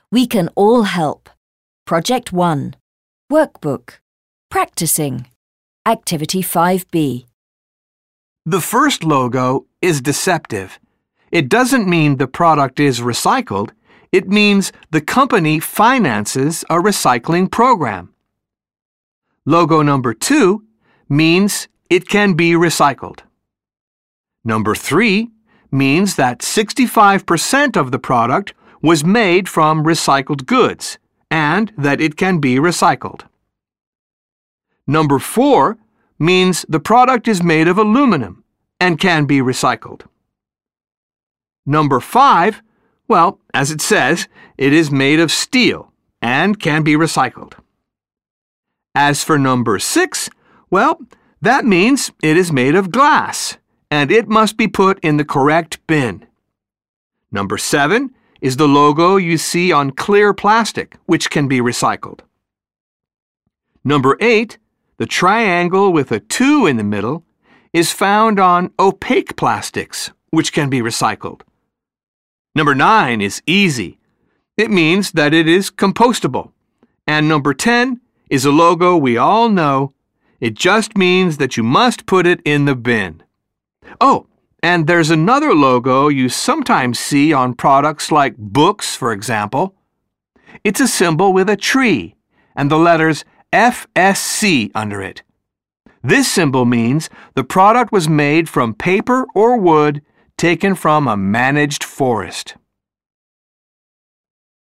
We can all help. Project 1. Workbook. Practicing. Activity 5B. The first logo is deceptive. It doesn't mean the product is recycled. It means the company finances a recycling program. Logo number 2 means it can be recycled. Number 3 means that 65% of the product was made from recycled goods and that it can be recycled. Number 4 means the product is made of aluminum and can be recycled. Number 5, well, as it says, it is made of steel and can be recycled. As for number 6, well, that means it is made of glass and it must be put in the correct bin. Number 7 is the logo you see on clear plastic, which can be recycled. Number 8, the triangle with a 2 in the middle, is found on opaque plastics, which can be recycled. Number 9 is easy. It means that it is compostable. And number 10 is a logo we all know. It just means that you must put it in the bin. Oh, and there's another logo you sometimes see on products like books, for example. It's a symbol with a tree and the letters FSC under it. This symbol means the product was made from paper or wood taken from a managed forest.